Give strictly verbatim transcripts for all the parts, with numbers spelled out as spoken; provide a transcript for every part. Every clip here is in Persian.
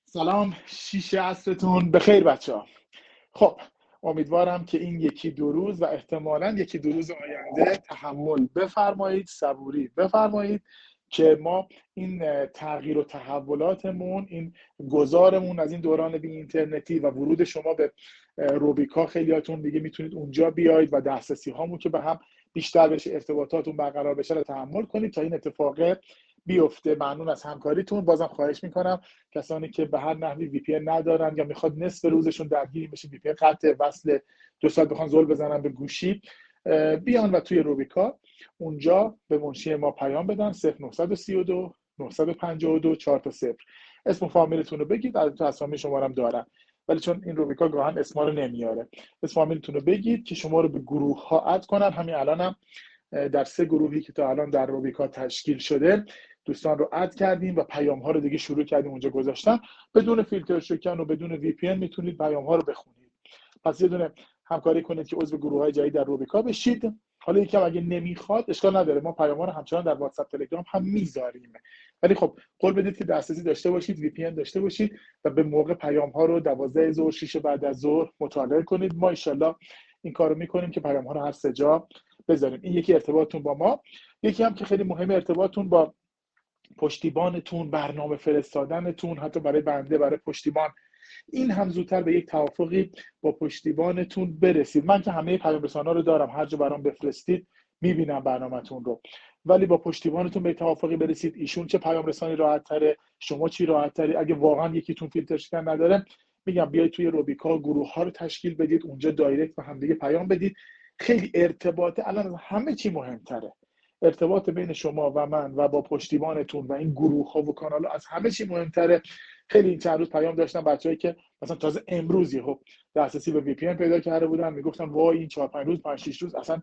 سلام، شیشه عصرتون بخیر بچه ها. خب امیدوارم که این یکی دو روز و احتمالاً یکی دو روز آینده تحمل بفرمایید، صبوری بفرمایید که ما این تغییر و تحولاتمون، این گذارمون از این دوران بی اینترنتی و ورود شما به روبیکا، خیلیاتون دیگه میتونید اونجا بیاید و دسترسی هامون که به هم بیشتر بشه، ارتباطاتون برقرار بشه رو تحمل کنید تا این اتفاق بیفته. ممنون از همکاریتون. بازم خواهش میکنم کسانی که به هر نحوی وی پی ان ندارن یا میخواد نصف روزشون درگیری بشه وی پی ان قطع وصل دو ساعت بخوان زل بزنن به گوشی، بیان و توی روبیکا اونجا به منشی ما پیام بدن صفر نه سه دو نه پنج دو چهار تا صفر. اسم و فامیلتون رو بگید. البته اسامی شما هم دارن ولی چون این روبیکا گاهن اسما رو نمیاره، اسم فامیلتون رو بگید که شما رو به گروه ها اد کنن. همین الانم هم در سه گروهی که تا الان در روبیکا تشکیل شده دوستان رو اد کردیم و پیام ها رو دیگه شروع کردیم اونجا گذاشتن. بدون فیلتر شکن و بدون وی پی ان میتونید پیام ها رو بخونید. پس یه دونه همکاری کنید که عضو گروه های جدید در روبیکا بشید. حالا یکم اگه نمیخواد اشکال نداره، ما پیام ها رو همچنان در واتساپ تلگرام هم میذاریم، ولی خب قول بدید که دسترسی داشته باشید، وی پی ان داشته باشید و به موقع پیام ها رو دوازده ظهر شش بعد از ظهر مطالعه کنید. ما ان شاءالله این کارو میکنیم که پیام ها رو هر سه جا بذاریم. این یکی ارتباطتون با ما. یکی هم که خیلی مهمه ارتباطتون با پشتیبانتون، برنامه فرستادنتون، حتی برای بنده برای پشتیبان. این هم زودتر به یک توافقی با پشتیبانتون برسید. من که همه پیام رسانا رو دارم، هر جا برام بفرستید میبینم برنامه‌تون رو، ولی با پشتیبانتون به توافقی برسید. ایشون چه پیام رسانی راحت تره، شما چی راحت تری. اگه واقعا یکیتون فیلتر شکن نداره، میگم بیاید توی روبیکا گروه ها رو تشکیل بدید، اونجا دایرکت و همدیگه پیام بدید. خیلی ارتباط الان همه چی مهمتره. ارتباط بین شما و من و با پشتیبانتون و این گروه ها و کانال ها از همه چی مهمتره. خیلی این چند روز پیام داشتم بچه‌ای که مثلا تازه امروزی خب دسترسی به وی پی ان پیدا کرده بودن، میگفتن وای این چهار پنج روز پنج شش روز اصلا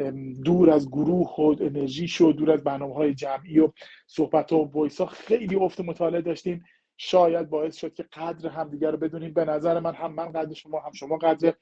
دور از گروه و انرژی شد، دور از برنامه‌های جمعی و صحبت و وایس ها، خیلی افت مطالعه داشتیم. شاید باعث شد که قدر همدیگه رو بدونیم. به نظر من هم من قدر شما، هم شما قدر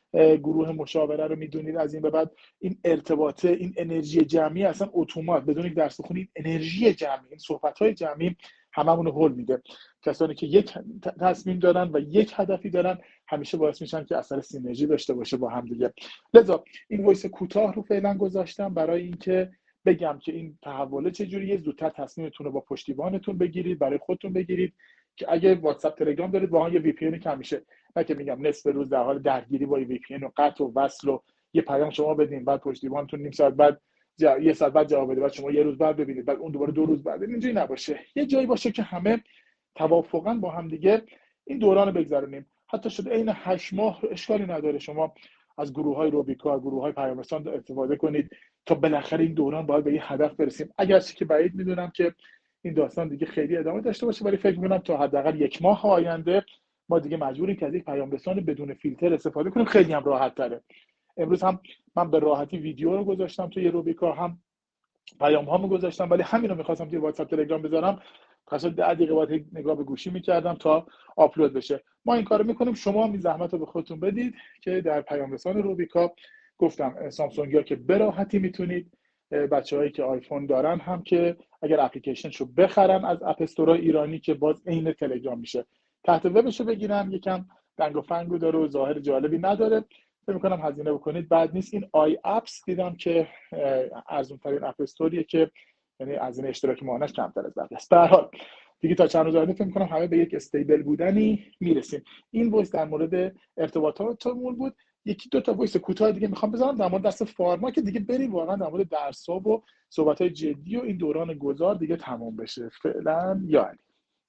گروه مشاوره رو میدونید. از این به بعد این ارتباطه، این انرژی جمعی اصلا اتومات بدون یک درس بخونید، انرژی جمعی، این صحبت‌های جمعی هممون رو هول میده. کسانی که یک تصمیم دارن و یک هدفی دارن همیشه باعث میشن که اثر سینرژی داشته باشه با هم دیگه. لذا این وایس کوتاه رو فعلا گذاشتم برای اینکه بگم که این تحوله چجوریه. زودتر تصمیمتون رو با پشتیبانتون بگیرید، برای خودتون بگیرید که اگه واتساپ تلگرام دارید واقعا یه وی پی ان کم میشه. نه که میگم نصف روز در حال درگیری با وی پی ان و قطع و وصل و یه پیام شما بدین بعد پشتیبانتون نیم ساعت بعد جا... یه ساعت بعد جواب بده، بعد شما یه روز بعد ببینید، بعد اون دوباره دو روز بعد. اینجوری نباشه. یه جایی باشه که همه توافقاً با هم دیگه این دوران بگذرونیم. حتی شده عین هشت ماه اشکالی نداره شما از گروه‌های روبیکا، گروه‌های پیام رسان استفاده کنید تا بالاخره این دوران باید به یه هدف برسیم. اگرچه که بعید میدونم که این داستان دیگه خیلی ادامه داشته باشه، ولی فکر می‌کنم تا حداقل یک ماه آینده ما دیگه مجبوریم که از یک پیام رسان بدون فیلتر استفاده کنیم. خیلی هم راحت تره. امروز هم من به راحتی ویدیو رو گذاشتم توی روبیکا، هم پیام هامو گذاشتم، ولی همین رو می‌خواستم توی واتساپ تلگرام بذارم. قصد ده دقیقه بعد نگاه به گوشی می‌کردم تا آپلود بشه. ما این کارو می‌کنیم، شما هم این زحمت رو به خودتون بدید که در پیام رسان روبیکا گفتم سامسونگیا که به راحتی میتونید، بچه‌هایی که آیفون دارن هم که اگر اپلیکیشنشو بخرن از اپ استورای ایرانی که باز عین تلگرام میشه، تحت وبشو بگیرن. یکم دنگ و فنگو داره و ظاهر جالبی نداره، فکر می‌کنم هزینه بکنید بعد نیست. این آی اپس دیدم که ارزون ترین اپ استوریه که یعنی هزینه اشتراک ماهانش کمتر از بقیه است. به هر حال دیگه تا چند روز آینده فکر می‌کنم همه به یک استیبل بودنی میرسیم. این وایس در مورد ارتباطاتمون بود. یکی دو تا وایس کوتاه دیگه میخوام بذارم در مورد دست فارما که دیگه بریم واقعا در مورد درس‌ها و صحبت‌های جدی و این دوران گذار دیگه تمام بشه. فعلا یا